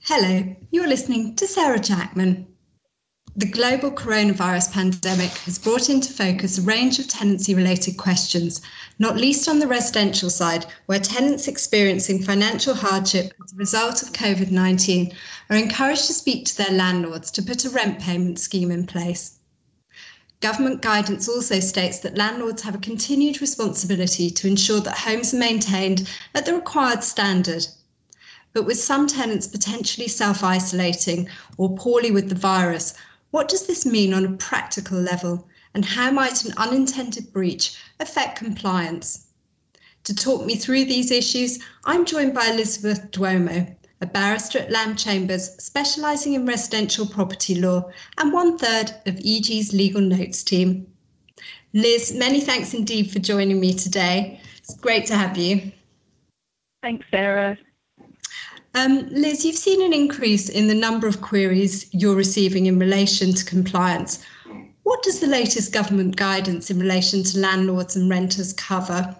Hello, you're listening to Sarah Jackman. The global coronavirus pandemic has brought into focus a range of tenancy-related questions, not least on the residential side, where tenants experiencing financial hardship as a result of COVID-19 are encouraged to speak to their landlords to put a rent payment scheme in place. Government guidance also states that landlords have a continued responsibility to ensure that homes are maintained at the required standard. But with some tenants potentially self-isolating or poorly with the virus, what does this mean on a practical level, and how might an unintended breach affect compliance? To talk me through these issues, I'm joined by Elizabeth Duomo, a barrister at Lamb Chambers specialising in residential property law and 1/3 of EG's legal notes team. Liz, many thanks indeed for joining me today. It's great to have you. Thanks, Sarah. Liz, you've seen an increase in the number of queries you're receiving in relation to compliance. What does the latest government guidance in relation to landlords and renters cover?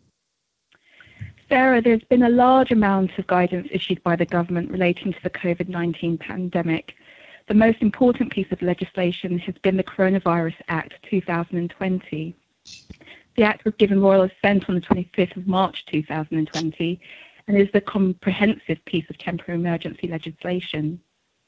Sarah, there's been a large amount of guidance issued by the government relating to the COVID-19 pandemic. The most important piece of legislation has been the Coronavirus Act 2020. The Act was given royal assent on the 25th of March 2020 and is the comprehensive piece of temporary emergency legislation.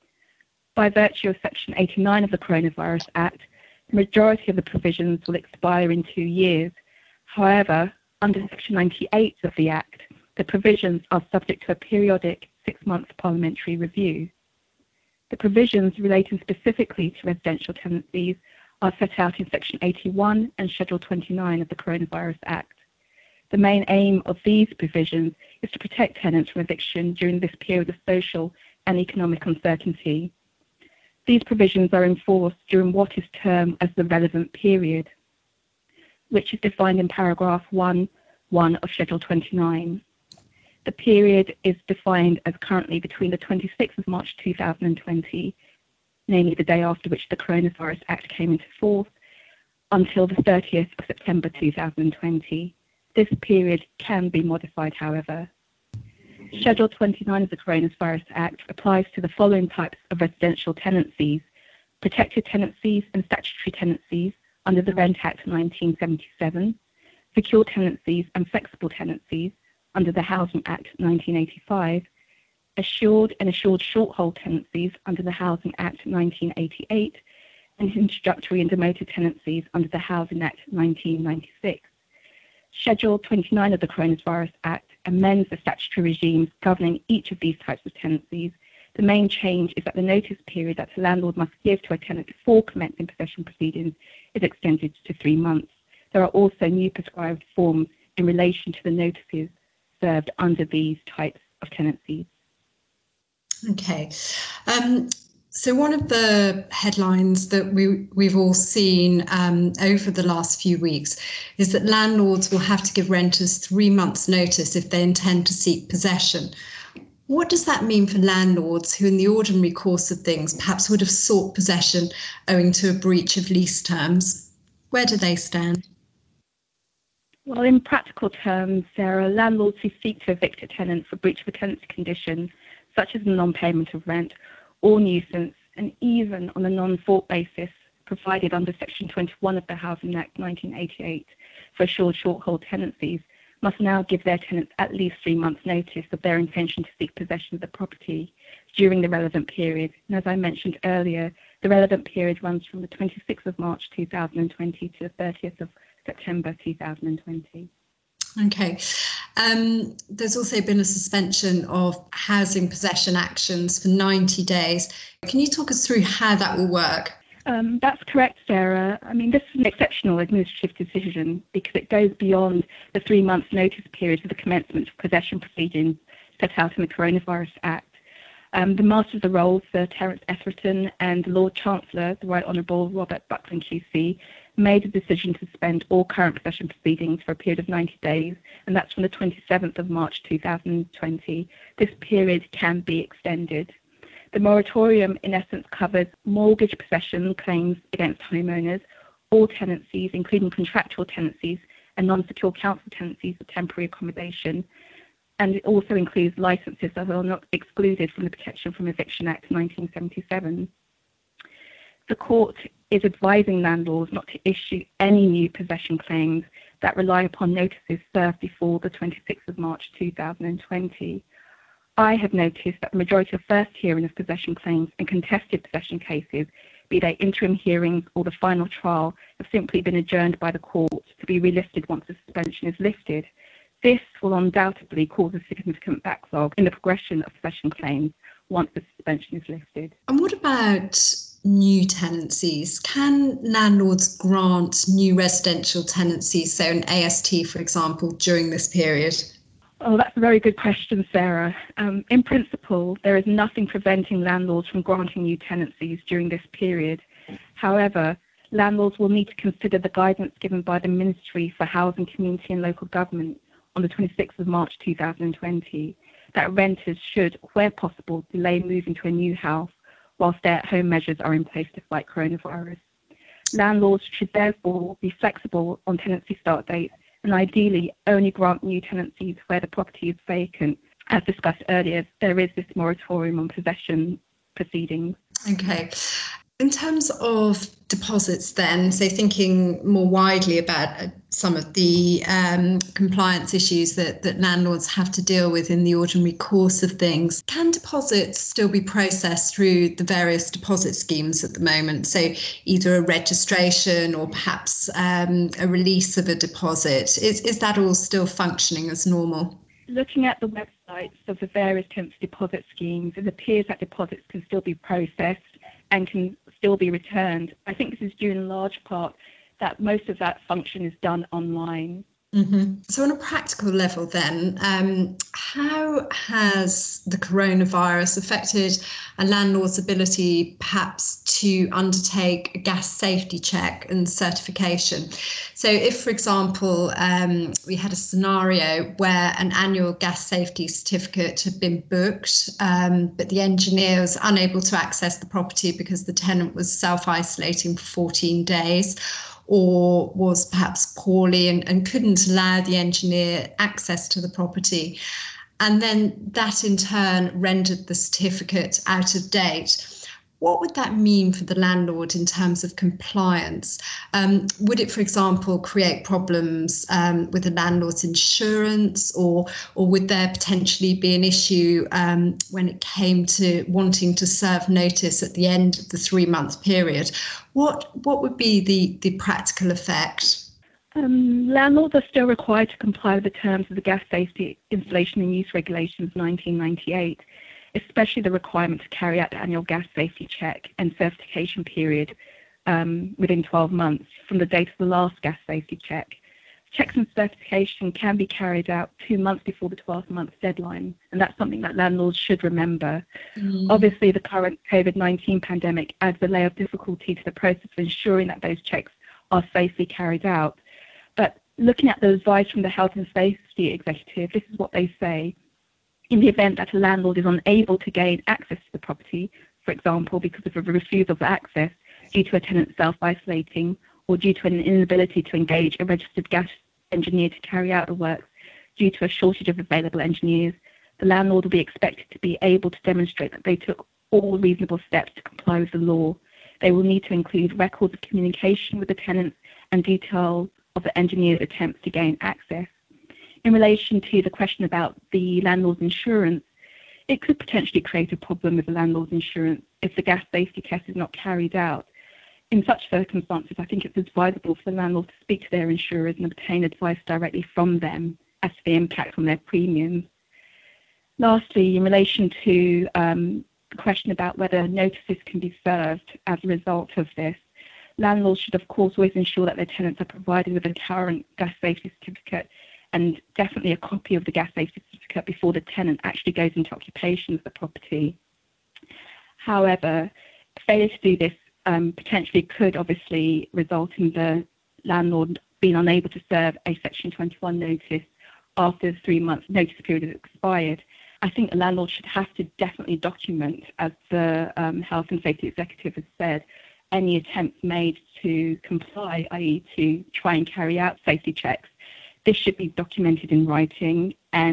By virtue of Section 89 of the Coronavirus Act, the majority of the provisions will expire in 2 years. However, under Section 98 of the Act, the provisions are subject to a periodic 6-month parliamentary review. The provisions relating specifically to residential tenancies are set out in Section 81 and Schedule 29 of the Coronavirus Act. The main aim of these provisions is to protect tenants from eviction during this period of social and economic uncertainty. These provisions are enforced during what is termed as the relevant period, which is defined in paragraph 1(1) of Schedule 29. The period is defined as currently between the 26th of March 2020, namely the day after which the Coronavirus Act came into force, until the 30th of September 2020. This period can be modified, however. Schedule 29 of the Coronavirus Act applies to the following types of residential tenancies: protected tenancies and statutory tenancies under the Rent Act 1977, secure tenancies and flexible tenancies under the Housing Act 1985, assured and assured short-hold tenancies under the Housing Act 1988, and introductory and demoted tenancies under the Housing Act 1996. Schedule 29 of the Coronavirus Act amends the statutory regimes governing each of these types of tenancies. The main change is that the notice period that a landlord must give to a tenant before commencing possession proceedings is extended to 3 months. There are also new prescribed forms in relation to the notices served under these types of tenancies. Okay. So one of the headlines that we've all seen over the last few weeks is that landlords will have to give renters 3 months' notice if they intend to seek possession. What does that mean for landlords who in the ordinary course of things perhaps would have sought possession owing to a breach of lease terms? Where do they stand? Well, in practical terms, Sarah, landlords who seek to evict a tenant for breach of a tenancy condition, such as a non-payment of rent, or nuisance, and even on a non-fault basis provided under Section 21 of the Housing Act 1988 for assured short-hold tenancies, must now give their tenants at least 3 months' notice of their intention to seek possession of the property during the relevant period. And as I mentioned earlier, the relevant period runs from the 26th of March 2020 to the 30th of September 2020. Okay. There's also been a suspension of housing possession actions for 90 days. Can you talk us through how that will work? That's correct, Sarah. I mean, this is an exceptional administrative decision because it goes beyond the 3 months notice period for the commencement of possession proceedings set out in the Coronavirus Act. The Master of the Rolls, Sir Terence Etherington, and the Lord Chancellor, the Right Honourable Robert Buckland QC, made a decision to suspend all current possession proceedings for a period of 90 days, and that's from the 27th of March 2020. This period can be extended. The moratorium, in essence, covers mortgage possession claims against homeowners, all tenancies, including contractual tenancies and non-secure council tenancies of temporary accommodation, and it also includes licenses that are not excluded from the Protection from Eviction Act 1977. The court is advising landlords not to issue any new possession claims that rely upon notices served before the 26th of March 2020. I have noticed that the majority of first hearing of possession claims and contested possession cases, be they interim hearings or the final trial, have simply been adjourned by the court to be relisted once the suspension is lifted. This will undoubtedly cause a significant backlog in the progression of possession claims once the suspension is lifted. And what about new tenancies? Can landlords grant new residential tenancies, so an AST, for example, during this period? Oh, that's a very good question, Sarah. In principle, there is nothing preventing landlords from granting new tenancies during this period. However, landlords will need to consider the guidance given by the Ministry for Housing, Community and Local Government on the 26th of March 2020, that renters should, where possible, delay moving to a new house while stay-at-home measures are in place to fight coronavirus. Landlords should therefore be flexible on tenancy start dates and ideally only grant new tenancies where the property is vacant. As discussed earlier, there is this moratorium on possession proceedings. Okay. In terms of deposits then, so thinking more widely about some of the compliance issues that landlords have to deal with in the ordinary course of things, can deposits still be processed through the various deposit schemes at the moment? So either a registration or perhaps a release of a deposit. Is that all still functioning as normal? Looking at the websites of the various tenancy deposit schemes, it appears that deposits can still be processed and can still be returned. I think this is due in large part that most of that function is done online. Mm-hmm. So on a practical level then, how has the coronavirus affected a landlord's ability perhaps to undertake a gas safety check and certification? So if, for example, we had a scenario where an annual gas safety certificate had been booked, but the engineer was unable to access the property because the tenant was self-isolating for 14 days, or was perhaps poorly and couldn't allow the engineer access to the property. And then that in turn rendered the certificate out of date. What would that mean for the landlord in terms of compliance? Would it, for example, create problems with the landlord's insurance, or would there potentially be an issue when it came to wanting to serve notice at the end of the 3-month period? What would be the practical effect? Landlords are still required to comply with the terms of the Gas Safety Installation and Use Regulations 1998. Especially the requirement to carry out the annual gas safety check and certification period within 12 months from the date of the last gas safety check. Checks and certification can be carried out 2 months before the 12-month deadline, and that's something that landlords should remember. Obviously, the current COVID-19 pandemic adds a layer of difficulty to the process of ensuring that those checks are safely carried out. But looking at the advice from the Health and Safety Executive, this is what they say. In the event that a landlord is unable to gain access to the property, for example, because of a refusal of access due to a tenant self-isolating or due to an inability to engage a registered gas engineer to carry out the works due to a shortage of available engineers, the landlord will be expected to be able to demonstrate that they took all reasonable steps to comply with the law. They will need to include records of communication with the tenants and details of the engineer's attempts to gain access. In relation to the question about the landlord's insurance, it could potentially create a problem with the landlord's insurance if the gas safety test is not carried out. In such circumstances, I think it's advisable for the landlord to speak to their insurers and obtain advice directly from them as to the impact on their premiums. Lastly, in relation to the question about whether notices can be served as a result of this, landlords should, of course, always ensure that their tenants are provided with a current gas safety certificate and definitely a copy of the gas safety certificate before the tenant actually goes into occupation of the property. However, failure to do this potentially could obviously result in the landlord being unable to serve a Section 21 notice after the 3-month notice period has expired. I think the landlord should have to definitely document, as the Health and Safety Executive has said, any attempts made to comply, i.e. to try and carry out safety checks. This should be documented in writing, and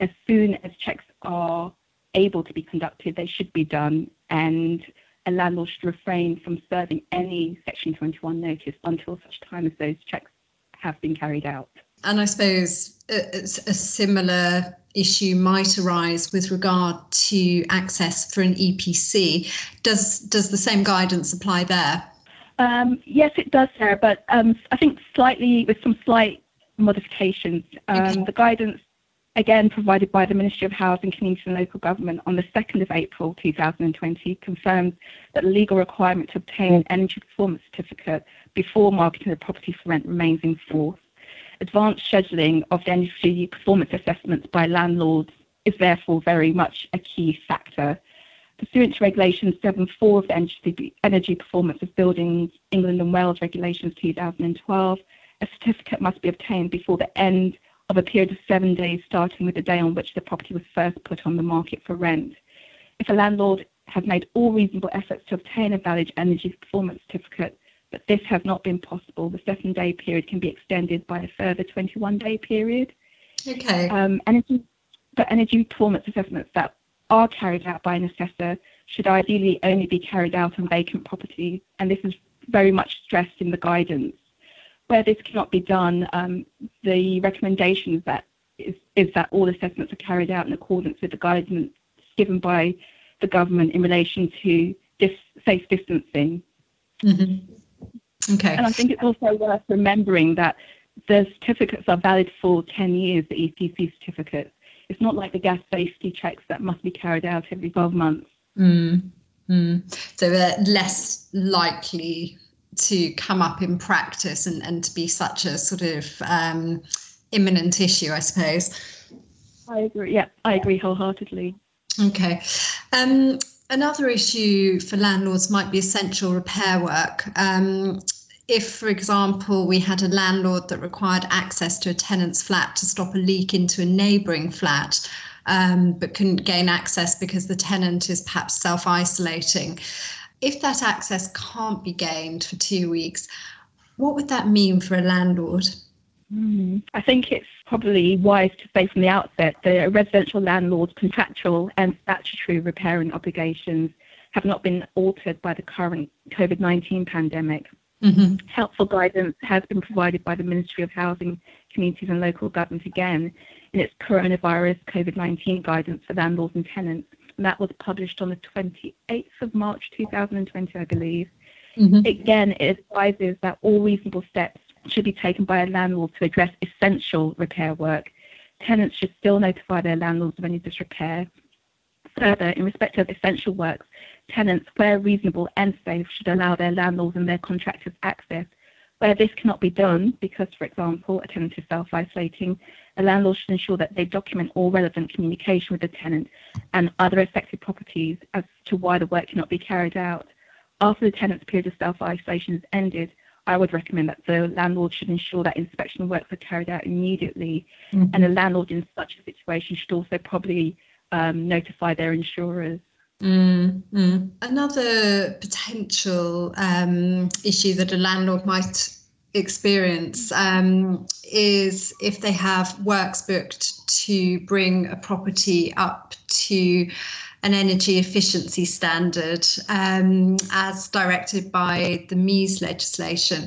as soon as checks are able to be conducted, they should be done, and a landlord should refrain from serving any Section 21 notice until such time as those checks have been carried out. And I suppose a similar issue might arise with regard to access for an EPC. Does the same guidance apply there? Yes, it does, Sarah, but I think with some slight modifications. Okay. The guidance, again provided by the Ministry of Housing, Community and Local Government on the 2nd of April 2020, confirms that the legal requirement to obtain an energy performance certificate before marketing the property for rent remains in force. Advanced scheduling of the energy performance assessments by landlords is therefore very much a key factor. Pursuant to Regulation 7.4 of the Energy Performance of Buildings England and Wales Regulations 2012, a certificate must be obtained before the end of a period of 7 days starting with the day on which the property was first put on the market for rent. If a landlord has made all reasonable efforts to obtain a valid energy performance certificate, but this has not been possible, the 7-day period can be extended by a further 21-day period. Okay. Energy performance assessments that are carried out by an assessor should ideally only be carried out on vacant properties, and this is very much stressed in the guidance. Where this cannot be done, the recommendation is that all assessments are carried out in accordance with the guidance given by the government in relation to safe distancing. Mm-hmm. Okay. And I think it's also worth remembering that the certificates are valid for 10 years, the EPC certificates. It's not like the gas safety checks that must be carried out every 12 months. So they're less likely to come up in practice and to be such a sort of imminent issue, I suppose. I agree. Yeah, I agree wholeheartedly. Okay. Another issue for landlords might be essential repair work. If, for example, we had a landlord that required access to a tenant's flat to stop a leak into a neighbouring flat, but couldn't gain access because the tenant is perhaps self-isolating. If that access can't be gained for 2 weeks, what would that mean for a landlord? I think it's probably wise to say from the outset that a residential landlord's contractual and statutory repairing obligations have not been altered by the current COVID-19 pandemic. Mm-hmm. Helpful guidance has been provided by the Ministry of Housing, Communities and Local Government again in its coronavirus COVID-19 guidance for landlords and tenants. And that was published on the 28th of March 2020, I believe. Mm-hmm. Again, it advises that all reasonable steps should be taken by a landlord to address essential repair work. Tenants should still notify their landlords of any disrepair. Further, in respect of essential works, tenants, where reasonable and safe, should allow their landlords and their contractors access. Where this cannot be done, because, for example, a tenant is self-isolating, a landlord should ensure that they document all relevant communication with the tenant and other affected properties as to why the work cannot be carried out. After the tenant's period of self-isolation is ended, I would recommend that the landlord should ensure that inspection works are carried out immediately, mm-hmm. and the landlord in such a situation should also probably notify their insurers. Mm-hmm. Another potential issue that a landlord might experience is if they have works booked to bring a property up to an energy efficiency standard as directed by the MEES legislation.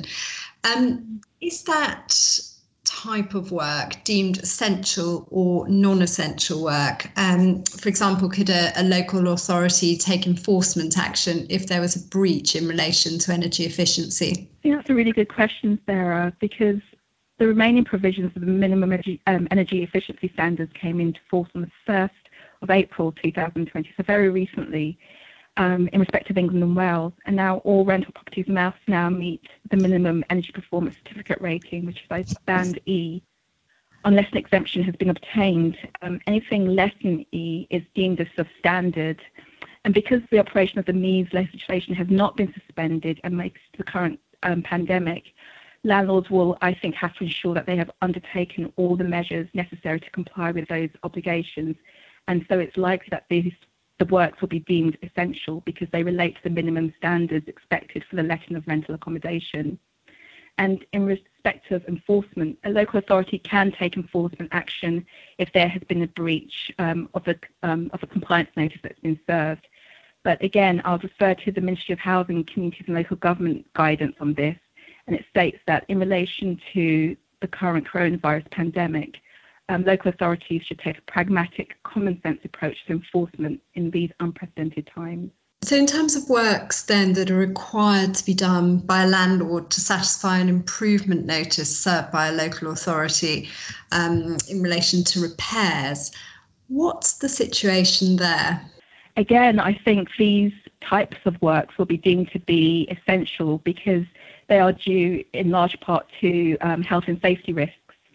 Is that type of work deemed essential or non-essential work? For example, could a local authority take enforcement action if there was a breach in relation to energy efficiency? I think that's a really good question, Sarah, because the remaining provisions of the minimum energy efficiency standards came into force on the 1st of April 2020, so very recently, in respect of England and Wales, and now all rental properties must now meet the minimum energy performance certificate rating, which is band E, unless an exemption has been obtained. Anything less than E is deemed as substandard, and because the operation of the MEES legislation has not been suspended and makes the current pandemic, landlords will, I think, have to ensure that they have undertaken all the measures necessary to comply with those obligations. And so it's likely that the works will be deemed essential because they relate to the minimum standards expected for the letting of rental accommodation. And in respect respect of enforcement, a local authority can take enforcement action if there has been a breach of a compliance notice that's been served. But again, I'll refer to the Ministry of Housing, Communities and Local Government guidance on this, and it states that in relation to the current coronavirus pandemic, local authorities should take a pragmatic, common sense approach to enforcement in these unprecedented times. So in terms of works then that are required to be done by a landlord to satisfy an improvement notice served by a local authority in relation to repairs, what's the situation there? Again, I think these types of works will be deemed to be essential because they are due in large part to health and safety risks.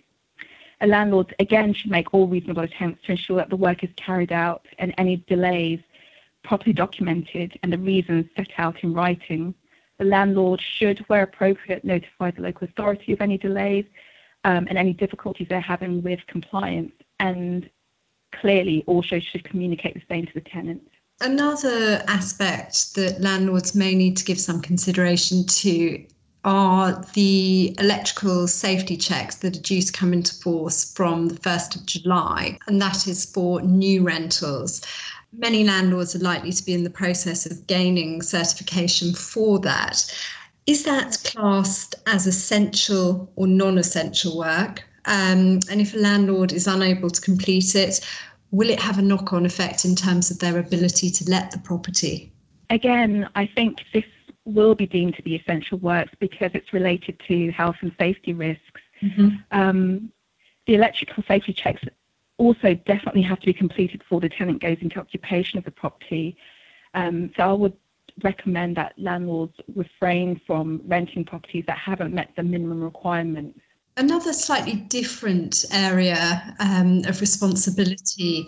A landlord, again, should make all reasonable attempts to ensure that the work is carried out and any delays properly documented and the reasons set out in writing. The landlord should, where appropriate, notify the local authority of any delays and any difficulties they're having with compliance, and clearly also should communicate the same to the tenant. Another aspect that landlords may need to give some consideration to are the electrical safety checks that are due to come into force from the 1st of July, and that is for new rentals. Many landlords are likely to be in the process of gaining certification for that. Is that classed as essential or non-essential work? And if a landlord is unable to complete it, will it have a knock-on effect in terms of their ability to let the property? Again, I think this will be deemed to be essential works because it's related to health and safety risks. Mm-hmm. The electrical safety checks also definitely have to be completed before the tenant goes into occupation of the property. So I would recommend that landlords refrain from renting properties that haven't met the minimum requirements. Another slightly different area of responsibility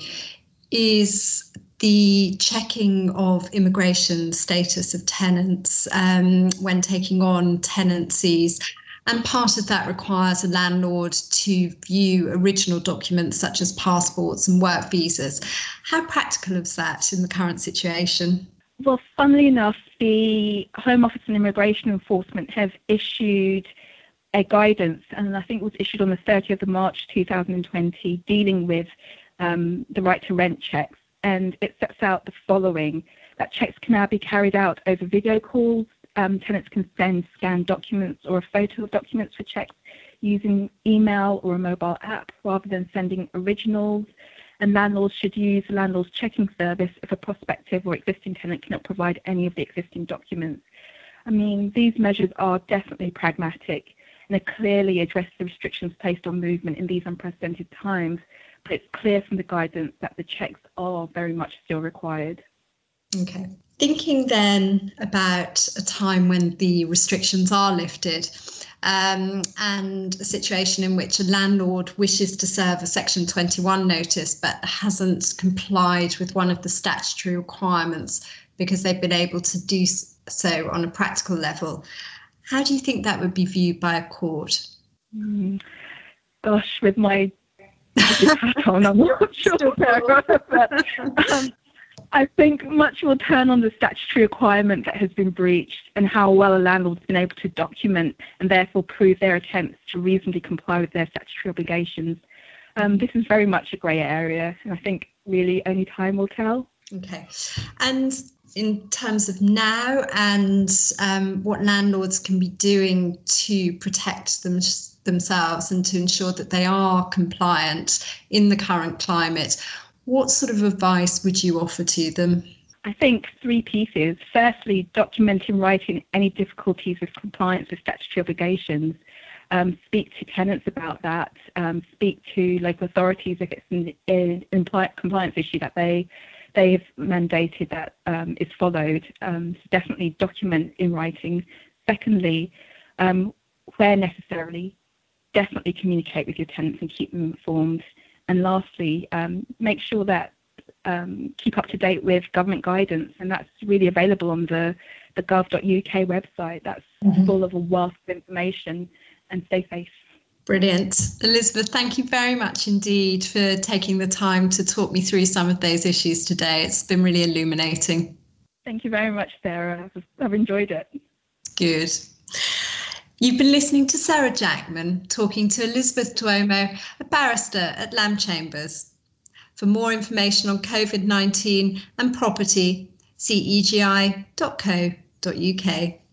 is the checking of immigration status of tenants when taking on tenancies. And part of that requires a landlord to view original documents such as passports and work visas. How practical is that in the current situation? Well, funnily enough, the Home Office and Immigration Enforcement have issued a guidance, and I think it was issued on the 30th of March 2020, dealing with the right to rent checks. And it sets out the following: that checks can now be carried out over video calls. Tenants can send scanned documents or a photo of documents for checks using email or a mobile app rather than sending originals. And landlords should use the landlord's checking service if a prospective or existing tenant cannot provide any of the existing documents. I mean, these measures are definitely pragmatic and they clearly address the restrictions placed on movement in these unprecedented times. But it's clear from the guidance that the checks are very much still required. Okay. Thinking then about a time when the restrictions are lifted and a situation in which a landlord wishes to serve a Section 21 notice but hasn't complied with one of the statutory requirements because they've been able to do so on a practical level, how do you think that would be viewed by a court? Gosh, with my hat on, I'm not sure. But, I think much will turn on the statutory requirement that has been breached and how well a landlord's been able to document and therefore prove their attempts to reasonably comply with their statutory obligations. This is very much a grey area, and I think really only time will tell. Okay. And in terms of now and what landlords can be doing to protect themselves and to ensure that they are compliant in the current climate, what sort of advice would you offer to them? I think three pieces. Firstly, document in writing any difficulties with compliance with statutory obligations. Speak to tenants about that. Speak to local authorities if it's an compliance issue that they have mandated that is followed. So definitely document in writing. Secondly, where necessary, definitely communicate with your tenants and keep them informed. And lastly, make sure that keep up to date with government guidance, and that's really available on the gov.uk website. That's full of a wealth of information, and stay safe. Brilliant. Elizabeth, thank you very much indeed for taking the time to talk me through some of those issues today. It's been really illuminating. Thank you very much, Sarah. I've enjoyed it. Good. You've been listening to Sarah Jackman talking to Elizabeth Duomo, a barrister at Lamb Chambers. For more information on COVID-19 and property, see egi.co.uk.